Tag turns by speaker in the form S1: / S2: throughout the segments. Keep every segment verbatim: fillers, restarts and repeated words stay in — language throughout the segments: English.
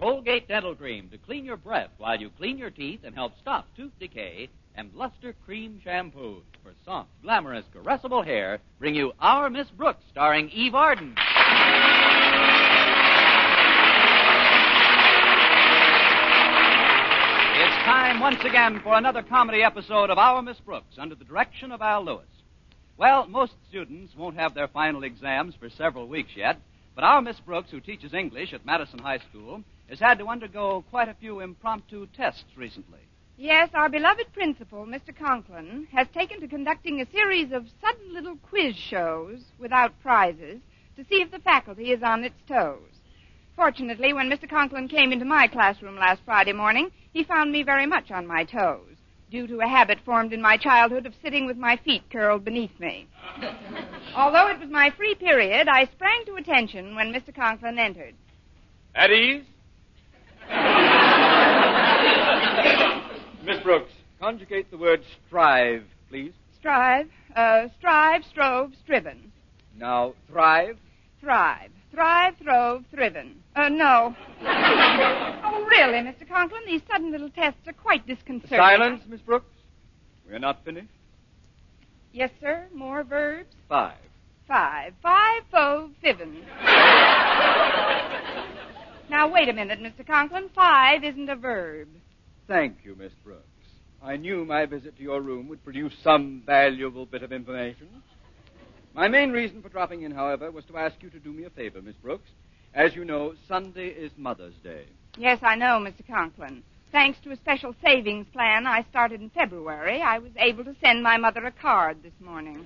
S1: Colgate Dental Cream to clean your breath while you clean your teeth and help stop tooth decay, and Luster Cream Shampoo for soft, glamorous, caressable hair bring you Our Miss Brooks, starring Eve Arden. It's time once again for another comedy episode of Our Miss Brooks under the direction of Al Lewis. Well, most students won't have their final exams for several weeks yet, but our Miss Brooks, who teaches English at Madison High School, has had to undergo quite a few impromptu tests recently.
S2: Yes, our beloved principal, Mister Conklin, has taken to conducting a series of sudden little quiz shows without prizes to see if the faculty is on its toes. Fortunately, when Mister Conklin came into my classroom last Friday morning, he found me very much on my toes, due to a habit formed in my childhood of sitting with my feet curled beneath me. Although it was my free period, I sprang to attention when Mister Conklin entered.
S3: At ease? Miss Brooks, conjugate the word strive, please.
S2: Strive, uh, strive, strove, striven.
S3: Now, thrive.
S2: Thrive, thrive, throve, thriven. Uh, no. Oh, really, Mister Conklin, these sudden little tests are quite disconcerting.
S3: Silence, Miss Brooks. We're not finished.
S2: Yes, sir. More verbs?
S3: Five.
S2: Five. Five, fove, fiven. Now, wait a minute, Mister Conklin. Five isn't a verb.
S3: Thank you, Miss Brooks. I knew my visit to your room would produce some valuable bit of information. My main reason for dropping in, however, was to ask you to do me a favor, Miss Brooks. As you know, Sunday is Mother's Day.
S2: Yes, I know, Mister Conklin. Thanks to a special savings plan I started in February, I was able to send my mother a card this morning.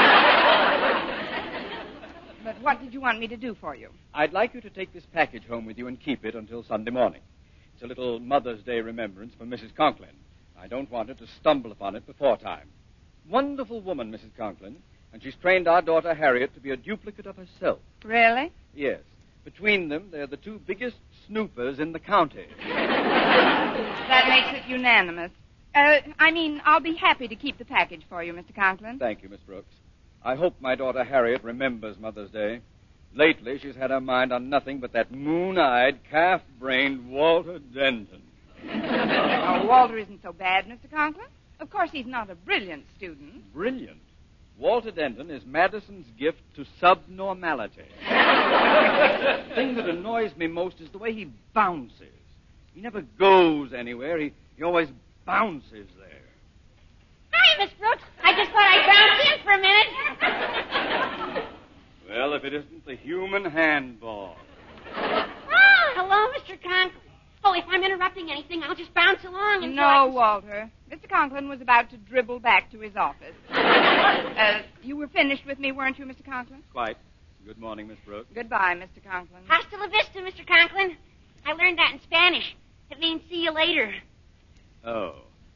S2: But what did you want me to do for you?
S3: I'd like you to take this package home with you and keep it until Sunday morning. It's a little Mother's Day remembrance for Missus Conklin. I don't want her to stumble upon it before time. Wonderful woman, Missus Conklin, and she's trained our daughter Harriet to be a duplicate of herself.
S2: Really?
S3: Yes. Between them, they're the two biggest snoopers in the county.
S2: That makes it unanimous. Uh, I mean, I'll be happy to keep the package for you, Mister Conklin.
S3: Thank you, Miss Brooks. I hope my daughter Harriet remembers Mother's Day. Lately, she's had her mind on nothing but that moon-eyed, calf-brained Walter Denton.
S2: Oh, Walter isn't so bad, Mister Conklin. Of course, he's not a brilliant student.
S3: Brilliant? Walter Denton is Madison's gift to subnormality. The thing that annoys me most is the way he bounces. He never goes anywhere. He, he always bounces there.
S4: Hi, Miss Brooks. I just thought I'd bounce in for a minute.
S3: Well, if it isn't the human handball.
S4: Oh, hello, Mister Conklin. Oh, if I'm interrupting anything, I'll just bounce along and...
S2: No, Walter. Mister Conklin was about to dribble back to his office. uh, you were finished with me, weren't you, Mister Conklin?
S3: Quite. Good morning, Miss Brooks.
S2: Goodbye, Mister Conklin.
S4: Hasta la vista, Mister Conklin. I learned that in Spanish. It means see you later.
S3: Oh.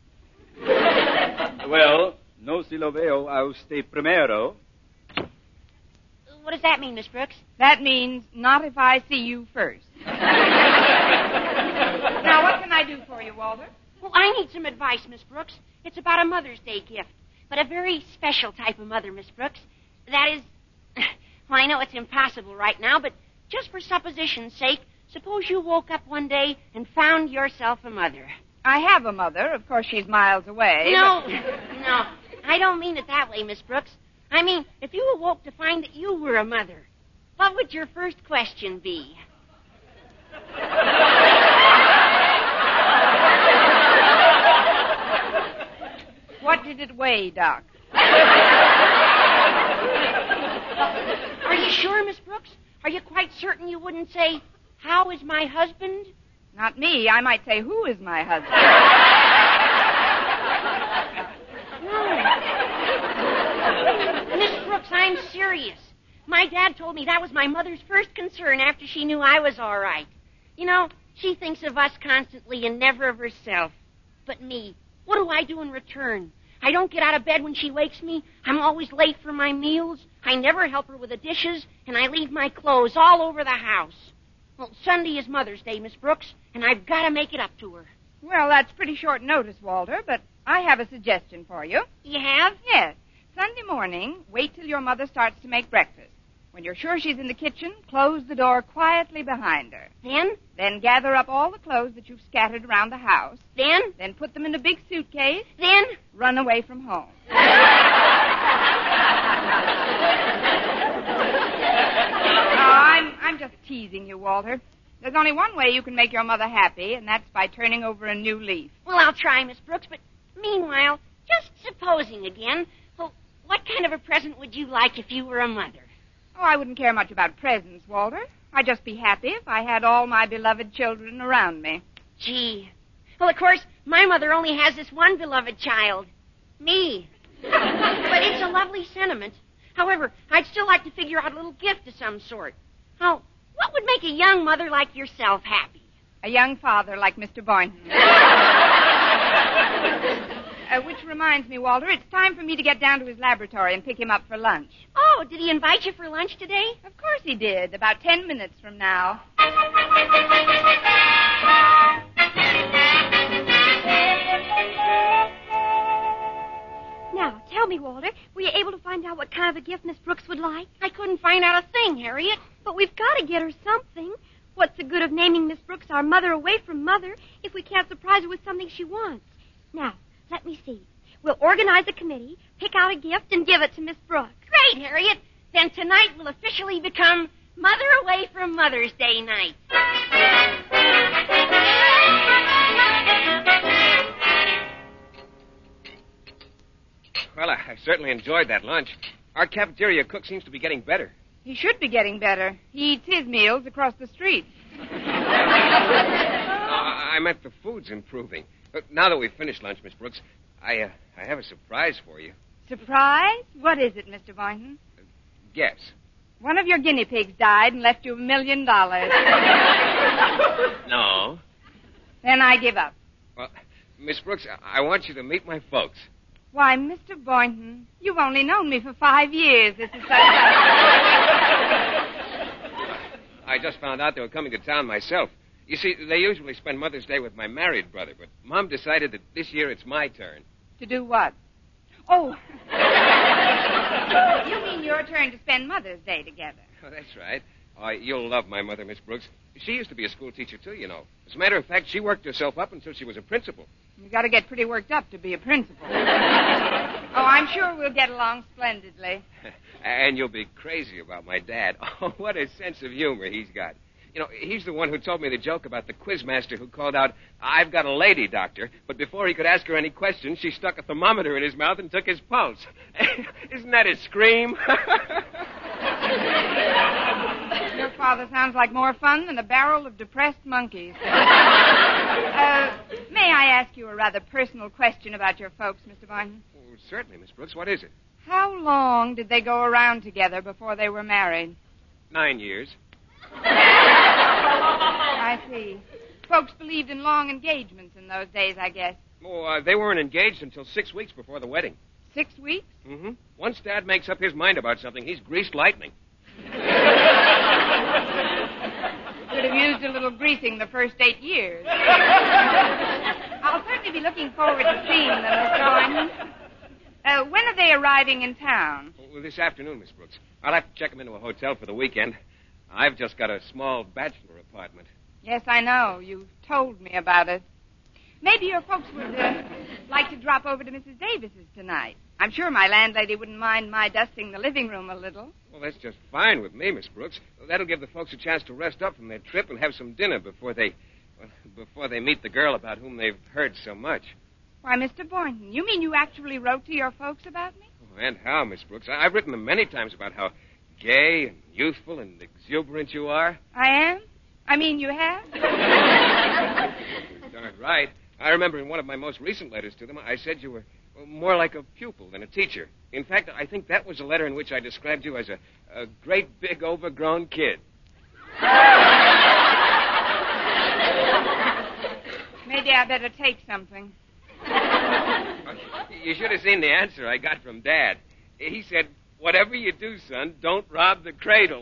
S3: Well, no si lo veo a usted primero.
S4: What does that mean, Miss Brooks?
S2: That means not if I see you first. Now, what can I do for you, Walter?
S4: Well, I need some advice, Miss Brooks. It's about a Mother's Day gift, but a very special type of mother, Miss Brooks. That is, well, I know it's impossible right now, but just for supposition's sake, suppose you woke up one day and found yourself a mother.
S2: I have a mother. Of course, she's miles away.
S4: No,
S2: but...
S4: no, I don't mean it that way, Miss Brooks. I mean, if you awoke to find that you were a mother, what would your first question be?
S2: What did it weigh, Doc?
S4: Are you sure, Miss Brooks? Are you quite certain you wouldn't say, how is my husband?
S2: Not me. I might say, who is my husband?
S4: No. Miss Brooks, I'm serious. My dad told me that was my mother's first concern after she knew I was all right. You know, she thinks of us constantly and never of herself. But me, what do I do in return? I don't get out of bed when she wakes me. I'm always late for my meals. I never help her with the dishes, and I leave my clothes all over the house. Well, Sunday is Mother's Day, Miss Brooks, and I've got to make it up to her.
S2: Well, that's pretty short notice, Walter, but I have a suggestion for you.
S4: You have?
S2: Yes. Sunday morning, wait till your mother starts to make breakfast. When you're sure she's in the kitchen, close the door quietly behind her.
S4: Then?
S2: Then gather up all the clothes that you've scattered around the house.
S4: Then?
S2: Then put them in a big suitcase.
S4: Then?
S2: Run away from home. No, I'm, I'm just teasing you, Walter. There's only one way you can make your mother happy, and that's by turning over a new leaf.
S4: Well, I'll try, Miss Brooks, but meanwhile, just supposing again, well, what kind of a present would you like if you were a mother?
S2: Oh, I wouldn't care much about presents, Walter. I'd just be happy if I had all my beloved children around me.
S4: Gee. Well, of course, my mother only has this one beloved child. Me. But it's a lovely sentiment. However, I'd still like to figure out a little gift of some sort. Now, what would make a young mother like yourself happy?
S2: A young father like Mister Boynton. Uh, which reminds me, Walter, it's time for me to get down to his laboratory and pick him up for lunch.
S4: Oh, did he invite you for lunch today?
S2: Of course he did, about ten minutes from now.
S5: Now, tell me, Walter, were you able to find out what kind of a gift Miss Brooks would like?
S4: I couldn't find out a thing, Harriet.
S5: But we've got to get her something. What's the good of naming Miss Brooks our mother away from mother if we can't surprise her with something she wants? Now, let me see. We'll organize a committee, pick out a gift, and give it to Miss Brooks.
S4: Great, Harriet. Then tonight will officially become Mother Away from Mother's Day night.
S6: Well, I, I certainly enjoyed that lunch. Our cafeteria cook seems to be getting better.
S2: He should be getting better. He eats his meals across the street.
S6: uh, I meant the food's improving. But now that we've finished lunch, Miss Brooks, I uh, I have a surprise for you.
S2: Surprise? What is it, Mister Boynton?
S6: Uh, guess.
S2: One of your guinea pigs died and left you a million dollars.
S6: No.
S2: Then I give up.
S6: Well, Miss Brooks, I, I want you to meet my folks.
S2: Why, Mister Boynton, you've only known me for five years. This is such a...
S6: I just found out they were coming to town myself. You see, they usually spend Mother's Day with my married brother, but Mom decided that this year it's my turn.
S2: To do what? Oh. You mean your turn to spend Mother's Day together?
S6: Oh, that's right. Oh, you'll love my mother, Miss Brooks. She used to be a school teacher, too, you know. As a matter of fact, she worked herself up until she was a principal.
S2: You got to get pretty worked up to be a principal. Oh, I'm sure we'll get along splendidly.
S6: And you'll be crazy about my dad. Oh, what a sense of humor he's got. You know, he's the one who told me the joke about the quizmaster who called out, "I've got a lady, doctor," but before he could ask her any questions, she stuck a thermometer in his mouth and took his pulse. Isn't that a scream?
S2: Your father sounds like more fun than a barrel of depressed monkeys. uh, may I ask you a rather personal question about your folks, Mister Boynton?
S6: Oh, certainly, Miss Brooks. What is it?
S2: How long did they go around together before they were married?
S6: Nine years.
S2: I see. Folks believed in long engagements in those days, I guess.
S6: Oh, uh, they weren't engaged until six weeks before the wedding.
S2: Six weeks?
S6: Mm-hmm. Once Dad makes up his mind about something, he's greased lightning.
S2: Could have used a little greasing the first eight years. I'll certainly be looking forward to seeing them, Mister Boynton. Uh, when are they arriving in town?
S6: Well, this afternoon, Miss Brooks. I'll have to check them into a hotel for the weekend. I've just got a small bachelor apartment.
S2: Yes, I know. You told me about it. Maybe your folks would uh, like to drop over to Missus Davis's tonight. I'm sure my landlady wouldn't mind my dusting the living room a little.
S6: Well, that's just fine with me, Miss Brooks. That'll give the folks a chance to rest up from their trip and have some dinner before they, well, before they meet the girl about whom they've heard so much.
S2: Why, Mister Boynton, you mean you actually wrote to your folks about me?
S6: Oh, and how, Miss Brooks? I- I've written them many times about how gay and youthful and exuberant you are.
S2: I am? I mean, you have?
S6: Darn right. I remember in one of my most recent letters to them, I said you were more like a pupil than a teacher. In fact, I think that was a letter in which I described you as a, a great big overgrown kid.
S2: Maybe I better take something.
S6: You should have seen the answer I got from Dad. He said, "Whatever you do, son, don't rob the cradle."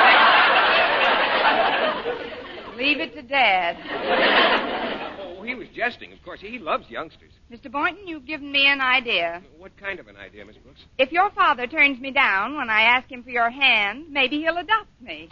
S2: Leave it to Dad.
S6: Oh, he was jesting. Of course, he loves youngsters.
S2: Mister Boynton, you've given me an idea.
S6: What kind of an idea, Miss Brooks?
S2: If your father turns me down when I ask him for your hand, maybe he'll adopt me.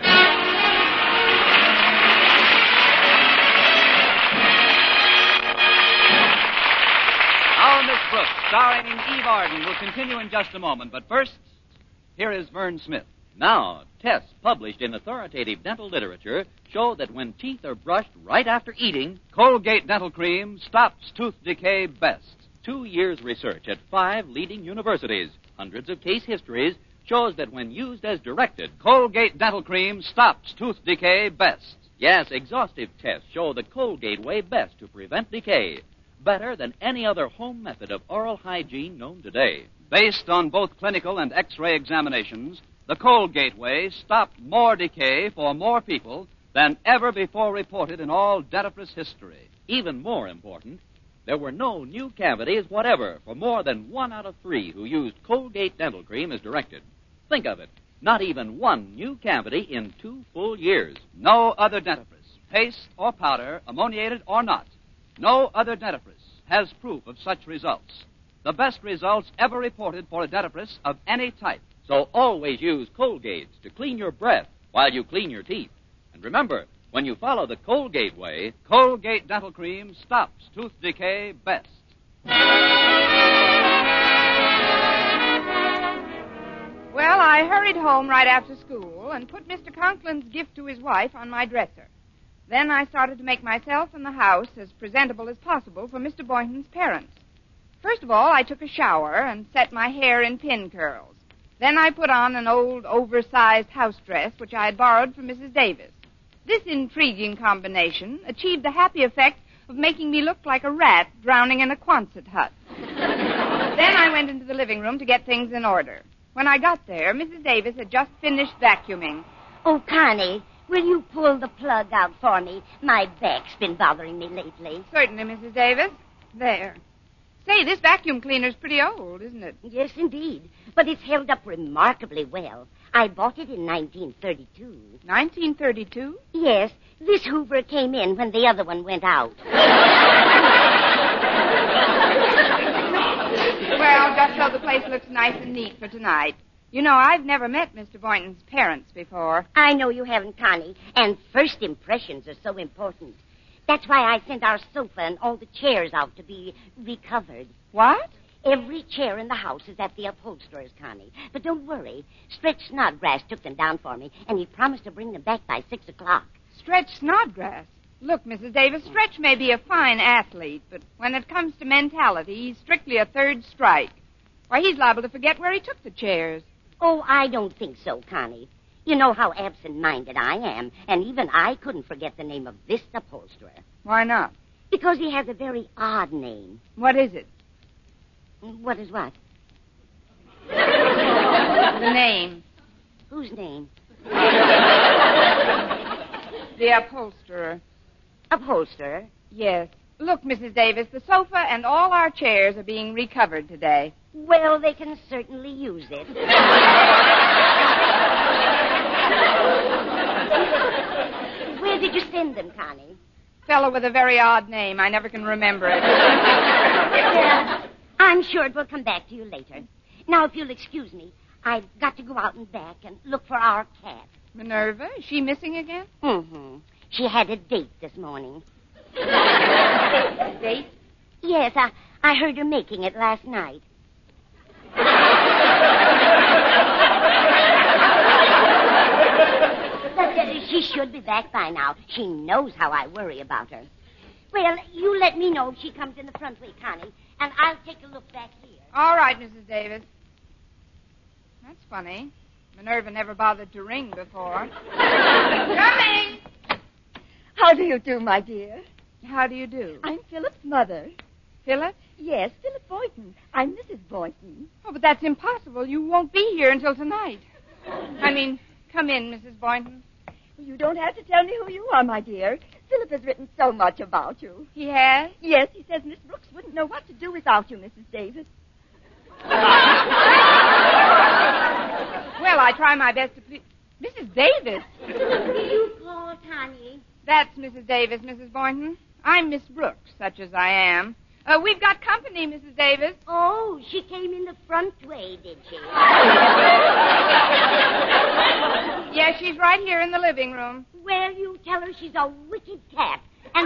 S1: Our Miss Brooks, starring Eve Arden, will continue in just a moment. But first, here is Vern Smith.
S7: Now, tests published in authoritative dental literature show that when teeth are brushed right after eating,
S1: Colgate Dental Cream stops tooth decay best.
S7: two years' research at five leading universities, hundreds of case histories, shows that when used as directed,
S1: Colgate Dental Cream stops tooth decay best.
S7: yes, exhaustive tests show the Colgate way best to prevent decay, better than any other home method of oral hygiene known today.
S1: Based on both clinical and X-ray examinations, the Colgate way stopped more decay for more people than ever before reported in all dentifrice history.
S7: Even more important, there were no new cavities whatever for more than one out of three who used Colgate Dental Cream as directed. Think of it. Not even one new cavity in two full years.
S1: No other dentifrice, paste or powder, ammoniated or not, no other dentifrice has proof of such results. The best results ever reported for a dentifrice of any type.
S7: So always use Colgates to clean your breath while you clean your teeth. And remember, when you follow the Colgate way,
S1: Colgate Dental Cream stops tooth decay best.
S2: Well, I hurried home right after school and put Mister Conklin's gift to his wife on my dresser. Then I started to make myself and the house as presentable as possible for Mister Boynton's parents. First of all, I took a shower and set my hair in pin curls. Then I put on an old, oversized house dress which I had borrowed from Missus Davis. This intriguing combination achieved the happy effect of making me look like a rat drowning in a Quonset hut. Then I went into the living room to get things in order. When I got there, Missus Davis had just finished vacuuming.
S8: Oh, Connie, will you pull the plug out for me? My back's been bothering me lately.
S2: Certainly, Missus Davis. There. Say, this vacuum cleaner's pretty old, isn't it?
S8: Yes, indeed. But it's held up remarkably well. I bought it in nineteen thirty-two.
S2: nineteen thirty-two?
S8: Yes, this Hoover came in when the other one went out.
S2: Well, just so the place looks nice and neat for tonight. You know, I've never met Mister Boynton's parents before.
S8: I know you haven't, Connie, and first impressions are so important. That's why I sent our sofa and all the chairs out to be recovered.
S2: What?
S8: Every chair in the house is at the upholsterer's, Connie. But don't worry. Stretch Snodgrass took them down for me, and he promised to bring them back by six o'clock.
S2: Stretch Snodgrass? Look, Missus Davis, Stretch may be a fine athlete, but when it comes to mentality, he's strictly a third strike. Why, he's liable to forget where he took the chairs.
S8: Oh, I don't think so, Connie. You know how absent-minded I am, and even I couldn't forget the name of this upholsterer.
S2: Why not?
S8: Because he has a very odd name.
S2: What is it?
S8: What is what?
S2: The name.
S8: Whose name?
S2: The upholsterer.
S8: Upholsterer?
S2: Yes. Look, Missus Davis, the sofa and all our chairs are being recovered today.
S8: Well, they can certainly use it. Where did you send them, Connie?
S2: Fellow with a very odd name. I never can remember it.
S8: Yeah, I'm sure it will come back to you later. Now, if you'll excuse me, I've got to go out and back and look for our cat.
S2: Minerva? Is she missing again?
S8: Mm-hmm. She had a date this morning.
S2: A date?
S8: Yes, I, I heard her making it last night. But uh, she should be back by now. She knows how I worry about her. Well, you let me know if she comes in the front way, Connie, and I'll take a look back here.
S2: All right, Missus Davis. That's funny. Minerva never bothered to ring before. Coming!
S9: How do you do, my dear?
S2: How do you do?
S9: I'm Philip's mother.
S2: Philip?
S9: Yes, Philip Boynton. I'm Missus Boynton.
S2: Oh, but that's impossible. You won't be here until tonight. I mean, come in, Missus Boynton.
S9: You don't have to tell me who you are, my dear. Philip has written so much about you.
S2: He has?
S9: Yes, he says Miss Brooks wouldn't know what to do without you, Missus Davis.
S2: Well, I try my best to please... Missus Davis?
S8: Will you call Connie?
S2: That's Missus Davis, Missus Boynton. I'm Miss Brooks, such as I am. Uh, we've got company, Missus Davis.
S8: Oh, she came in the front way, did she?
S2: Yes, she's right here in the living room.
S8: Well, you tell her she's a wicked cat. And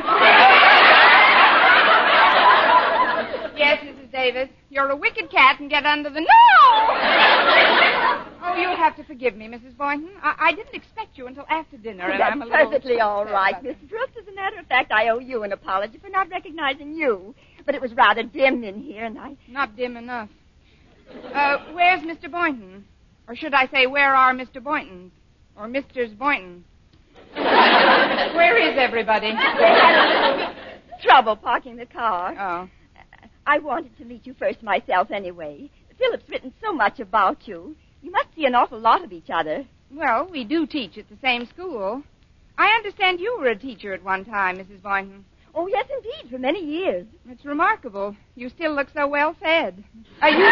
S2: Yes, Missus Davis, you're a wicked cat and get under the... No! Oh, you'll have to forgive me, Missus Boynton. I, I didn't expect you until after dinner, and
S9: That's
S2: I'm a little...
S9: perfectly all right, Miss Brooks. As a matter of fact, I owe you an apology for not recognizing you. But it was rather dim in here, and I...
S2: Not dim enough. Uh, where's Mister Boynton? Or should I say, where are Mister Boynton? Or Mister's Boynton? Where is everybody?
S9: They had a little trouble parking the car.
S2: Oh.
S9: I wanted to meet you first myself anyway. Philip's written so much about you. You must see an awful lot of each other.
S2: Well, we do teach at the same school. I understand you were a teacher at one time, Missus Boynton.
S9: Oh, yes, indeed, for many years.
S2: It's remarkable. You still look so well fed. Are you...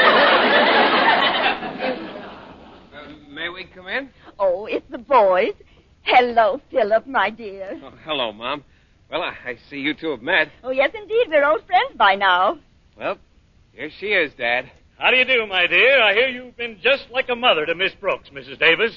S6: Uh, may we come in?
S9: Oh, it's the boys. Hello, Philip, my dear.
S6: Oh, hello, Mom. Well, I, I see you two have met.
S9: Oh, yes, indeed. We're old friends by now.
S6: Well, here she is, Dad.
S10: How do you do, my dear? I hear you've been just like a mother to Miss Brooks, Missus Davis.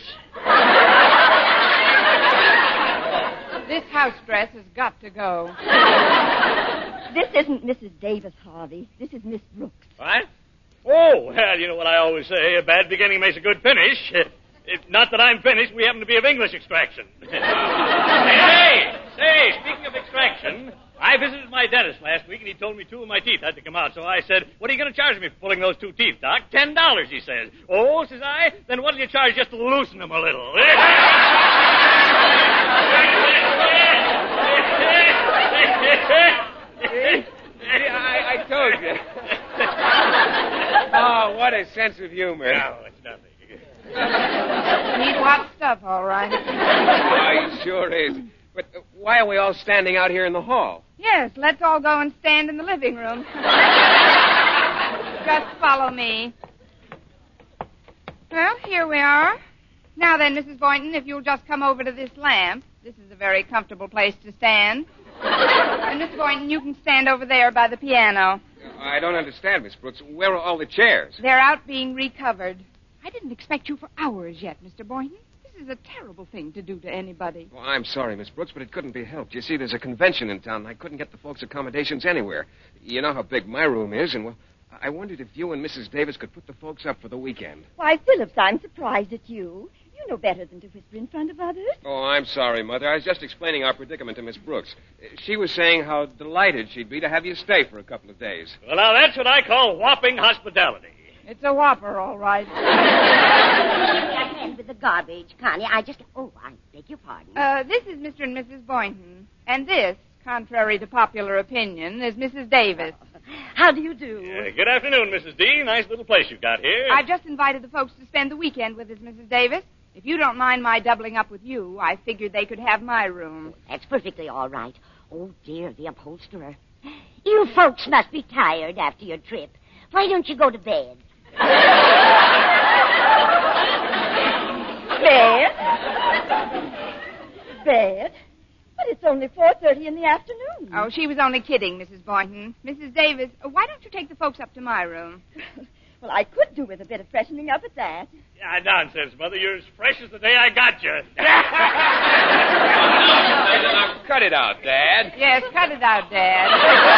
S2: This house dress has got to go.
S9: This isn't Missus Davis, Harvey. This is Miss Brooks.
S10: What? Oh, well, you know what I always say. A bad beginning makes a good finish. If not that I'm finished, we happen to be of English extraction. Hey, say, speaking of extraction, I visited my dentist last week, and he told me two of my teeth had to come out. So I said, what are you going to charge me for pulling those two teeth, Doc? Ten dollars, he says. Oh, says I, then what do you charge just to loosen them a little?
S6: I, I told you. Oh, what a sense of humor.
S10: No, it's nothing.
S2: Need hot stuff, all right.
S6: Oh, he sure is. But uh, why are we all standing out here in the hall?
S2: Yes, let's all go and stand in the living room. Just follow me. Well, here we are. Now then, Missus Boynton, if you'll just come over to this lamp. This is a very comfortable place to stand. And Miss Boynton, you can stand over there by the piano.
S6: I don't understand, Miss Brooks. Where are all the chairs?
S2: They're out being recovered. I didn't expect you for hours yet, Mister Boynton. This is a terrible thing to do to anybody.
S6: Well, I'm sorry, Miss Brooks, but it couldn't be helped. You see, there's a convention in town, and I couldn't get the folks' accommodations anywhere. You know how big my room is, and, well, I wondered if you and Missus Davis could put the folks up for the weekend.
S9: Why, Phillips, I'm surprised at you. You know better than to whisper in front of others.
S6: Oh, I'm sorry, Mother. I was just explaining our predicament to Miss Brooks. She was saying how delighted she'd be to have you stay for a couple of days.
S10: Well, now, that's what I call whopping hospitality.
S2: It's a whopper, all right.
S8: Just end with the garbage, Connie. I just... Oh, I beg your pardon.
S2: Uh, this is Mister and Missus Boynton. And this, contrary to popular opinion, is Missus Davis.
S8: How do you do?
S10: Uh, good afternoon, Missus D. Nice little place you've got here.
S2: I've just invited the folks to spend the weekend with us, Missus Davis. If you don't mind my doubling up with you, I figured they could have my room.
S8: That's perfectly all right. Oh, dear, the upholsterer. You folks must be tired after your trip. Why don't you go to bed?
S9: Bed? Bed? But it's only four thirty in the afternoon.
S2: Oh, she was only kidding, Missus Boynton. Missus Davis, uh, why don't you take the folks up to my room?
S9: Well, I could do with a bit of freshening up at that.
S10: Yeah, nonsense, Mother. You're as fresh as the day I got you.
S6: Now, cut it out, Dad.
S2: Yes, cut it out, Dad.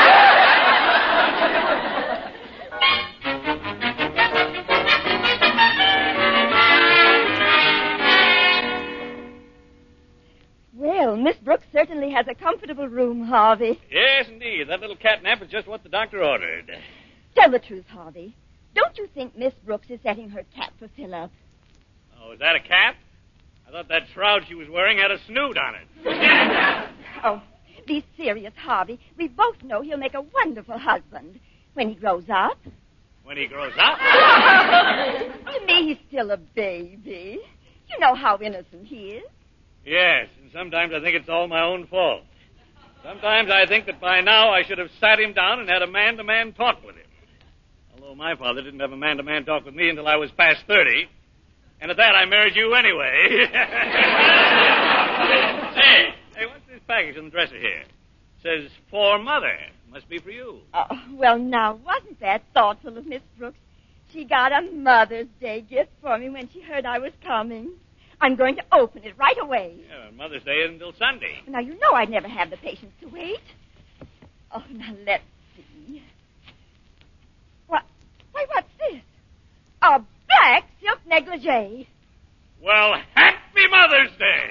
S9: Well, Miss Brooks certainly has a comfortable room, Harvey.
S10: Yes, indeed. That little catnap is just what the doctor ordered.
S9: Tell the truth, Harvey. Don't you think Miss Brooks is setting her cap for Philip?
S10: Oh, is that a cap? I thought that shroud she was wearing had a snoot on it.
S9: Oh, be serious, Harvey. We both know he'll make a wonderful husband when he grows up.
S10: When he grows up?
S9: To me, he's still a baby. You know how innocent he is.
S10: Yes, and sometimes I think it's all my own fault. Sometimes I think that by now I should have sat him down and had a man-to-man talk with him. Although my father didn't have a man-to-man talk with me until I was past thirty. And at that, I married you anyway. Say, hey, what's this package on the dresser here? Says, for Mother. Must be for you.
S9: Oh, well, now, wasn't that thoughtful of Miss Brooks? She got a Mother's Day gift for me when she heard I was coming. I'm going to open it right away.
S10: Yeah, Mother's Day isn't until Sunday.
S9: Now, you know I'd never have the patience to wait. Oh, now, let's see. What? Why, what's this? A black silk negligee.
S10: Well, happy Mother's Day!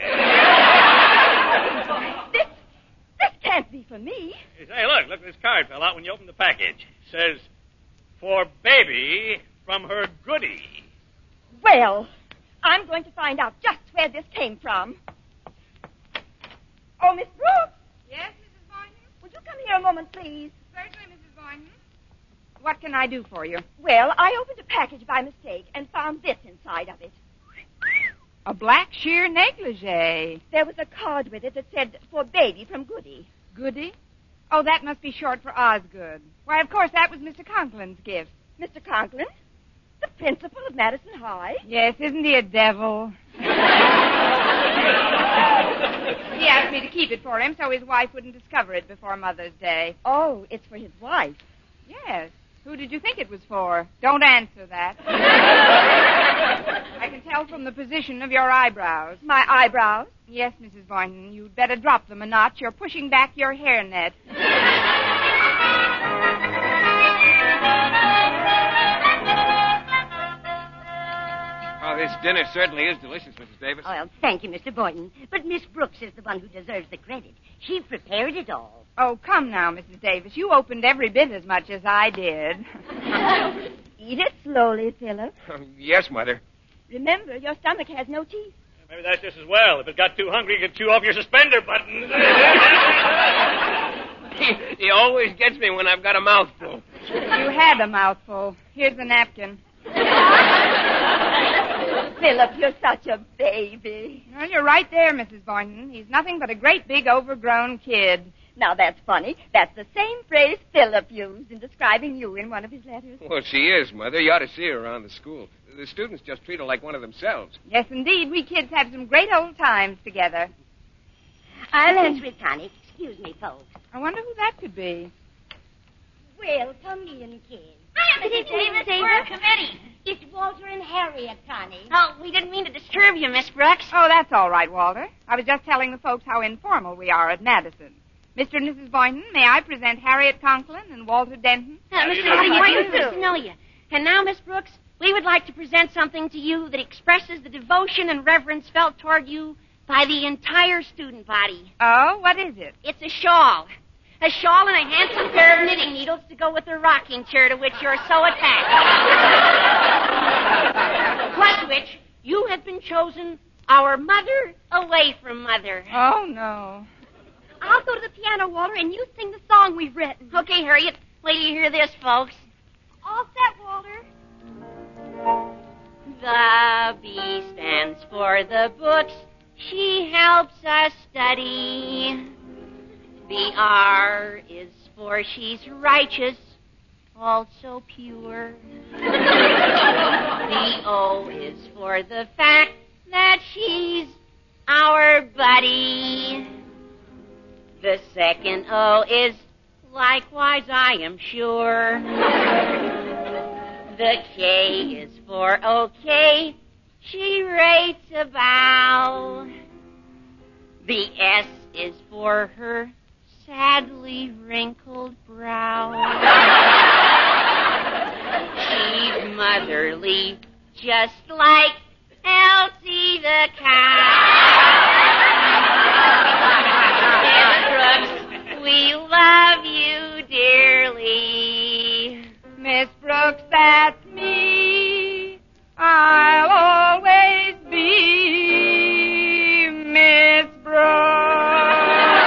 S9: this, this can't be for me.
S10: Hey, look, look, this card fell out when you opened the package. It says, for baby from her goodie.
S9: Well, I'm going to find out just where this came from. Oh, Miss Brooks.
S2: Yes, Missus Boynton?
S9: Would you come here a moment, please?
S2: Certainly, Missus Boynton. What can I do for you?
S9: Well, I opened a package by mistake and found this inside of it.
S2: A black sheer negligee.
S9: There was a card with it that said, for baby from Goody.
S2: Goody? Oh, that must be short for Osgood. Why, of course, that was Mister Conklin's gift.
S9: Mister Conklin? The principal of Madison High?
S2: Yes, isn't he a devil? He asked me to keep it for him so his wife wouldn't discover it before Mother's Day.
S9: Oh, it's for his wife.
S2: Yes. Who did you think it was for? Don't answer that. I can tell from the position of your eyebrows.
S9: My eyebrows?
S2: Yes, Missus Boynton. You'd better drop them a notch. You're pushing back your hairnet.
S6: Oh, this dinner certainly is delicious, Missus Davis.
S8: Oh, well, thank you, Mister Boynton. But Miss Brooks is the one who deserves the credit. She prepared it all.
S2: Oh, come now, Missus Davis. You opened every bit as much as I did.
S9: Eat it slowly, Philip.
S6: Um, yes, Mother.
S9: Remember, your stomach has no teeth.
S10: Maybe that's just as well. If it got too hungry, you could chew off your suspender buttons.
S6: he, he always gets me when I've got a mouthful.
S2: You had a mouthful. Here's the napkin.
S9: Philip, you're such a baby.
S2: Well, you're right there, Missus Boynton. He's nothing but a great big overgrown kid.
S9: Now, that's funny. That's the same phrase Philip used in describing you in one of his letters.
S6: Well, she is, Mother. You ought to see her around the school. The students just treat her like one of themselves.
S2: Yes, indeed. We kids have some great old times together.
S8: I'll answer it, Connie. Excuse me, folks.
S2: I wonder who that could be.
S8: Well, come in, kids.
S4: Hiya, Missus Davis. We're a committee.
S8: It's Walter and Harriet, Connie.
S4: Oh, we didn't mean to disturb you, Miss Brooks.
S2: Oh, that's all right, Walter. I was just telling the folks how informal we are at Madison. Mister and Missus Boynton, may I present Harriet Conklin and Walter Denton?
S4: Uh, Mister Boynton, nice to know you. And now, Miss Brooks, we would like to present something to you that expresses the devotion and reverence felt toward you by the entire student body.
S2: Oh, what is it?
S4: It's a shawl. A shawl and a handsome pair of knitting needles to go with the rocking chair to which you're so attached. Plus which, you have been chosen our mother away from mother.
S2: Oh, no.
S5: I'll go to the piano, Walter, and you sing the song we've written.
S4: Okay, Harriet. Wait till you hear this, folks.
S5: All set, Walter.
S4: The B stands for the books she helps us study. The R is for she's righteous, also pure. The O is for the fact that she's our buddy. The second O is likewise, I am sure. The K is for okay, she rates a bow. The S is for her sadly wrinkled brow. She's motherly, just like Elsie the cow. Miss Brooks, we love you dearly.
S2: Miss Brooks, that's me. I'll always be Miss Brooks.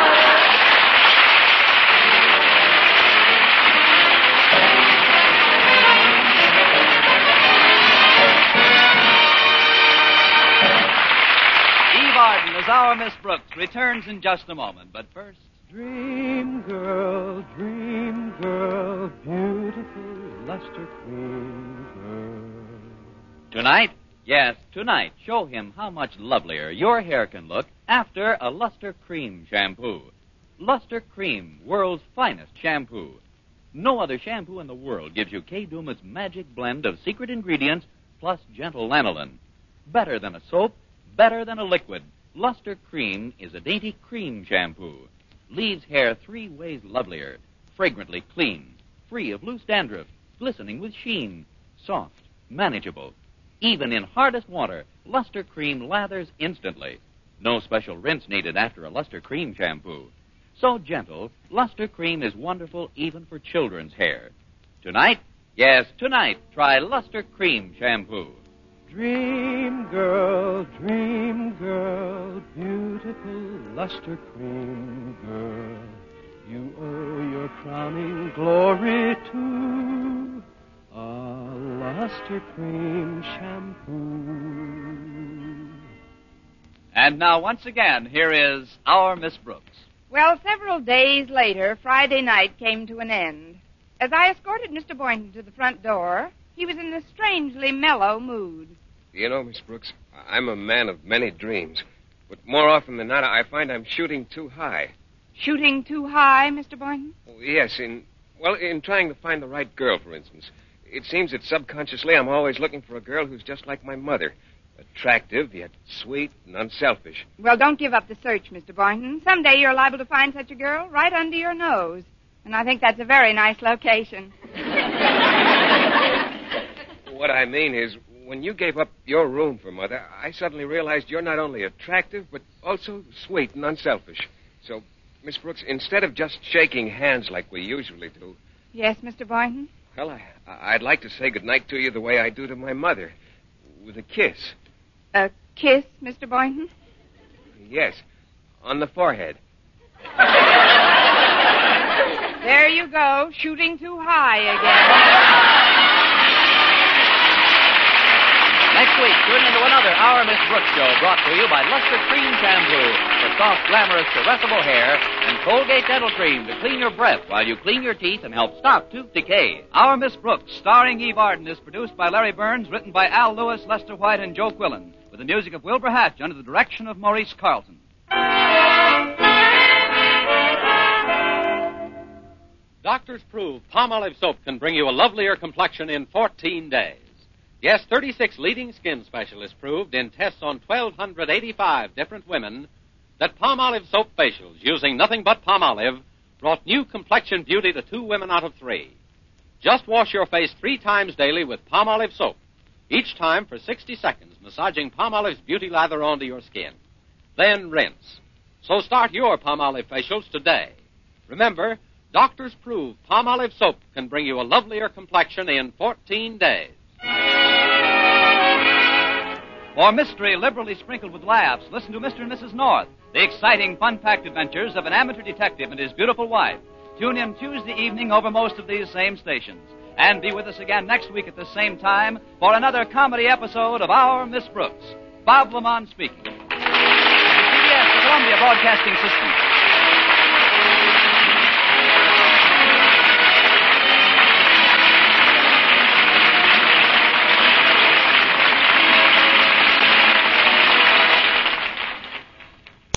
S1: Eve Arden as our Miss Brooks returns in just a moment. But first...
S11: Dream girl, dream girl, beautiful luster cream girl.
S7: Tonight? Yes, tonight. Show him how much lovelier your hair can look after a Luster Cream shampoo. Luster Cream, world's finest shampoo. No other shampoo in the world gives you Kay Daumit's magic blend of secret ingredients plus gentle lanolin. Better than a soap, better than a liquid. Luster Cream is a dainty cream shampoo. Leaves hair three ways lovelier, fragrantly clean, free of loose dandruff, glistening with sheen, soft, manageable. Even in hardest water, Luster Cream lathers instantly. No special rinse needed after a Luster Cream shampoo. So gentle, Luster Cream is wonderful even for children's hair. Tonight, yes, tonight, try Luster Cream shampoo.
S11: Dream girl, dream girl, beautiful Luster Cream girl, you owe your crowning glory to a Luster Cream shampoo.
S1: And now, once again, here is our Miss Brooks.
S2: Well, several days later, Friday night came to an end. As I escorted Mister Boynton to the front door, he was in a strangely mellow mood.
S6: You know, Miss Brooks, I'm a man of many dreams. But more often than not, I find I'm shooting too high.
S2: Shooting too high, Mister Boynton?
S6: Oh, yes, in, well, in trying to find the right girl, for instance. It seems that subconsciously I'm always looking for a girl who's just like my mother. Attractive, yet sweet and unselfish.
S2: Well, don't give up the search, Mister Boynton. Someday you're liable to find such a girl right under your nose. And I think that's a very nice location.
S6: What I mean is, when you gave up your room for Mother, I suddenly realized you're not only attractive, but also sweet and unselfish. So, Miss Brooks, instead of just shaking hands like we usually do...
S2: Yes, Mister Boynton?
S6: Well, I, I'd like to say goodnight to you the way I do to my mother, with a kiss.
S2: A kiss, Mister Boynton?
S6: Yes, on the forehead.
S2: There you go, shooting too high again.
S7: Next week, tune into another Our Miss Brooks show brought to you by Luster Cream Shampoo for soft, glamorous, caressable hair and Colgate Dental Cream to clean your breath while you clean your teeth and help stop tooth decay.
S1: Our Miss Brooks, starring Eve Arden, is produced by Larry Burns, written by Al Lewis, Lester White, and Joe Quillen, with the music of Wilbur Hatch under the direction of Maurice Carlton.
S12: Doctors prove Palmolive soap can bring you a lovelier complexion in fourteen days. Yes, thirty-six leading skin specialists proved in tests on one thousand two hundred eighty-five different women that Palmolive soap facials using nothing but Palmolive brought new complexion beauty to two women out of three. Just wash your face three times daily with Palmolive soap, each time for sixty seconds, massaging Palmolive's beauty lather onto your skin. Then rinse. So start your Palmolive facials today. Remember, doctors prove Palmolive soap can bring you a lovelier complexion in fourteen days.
S1: For mystery liberally sprinkled with laughs, listen to Mister and Missus North, the exciting, fun-packed adventures of an amateur detective and his beautiful wife. Tune in Tuesday evening over most of these same stations. And be with us again next week at the same time for another comedy episode of Our Miss Brooks. Bob Lamont speaking. C B S, the Columbia Broadcasting System.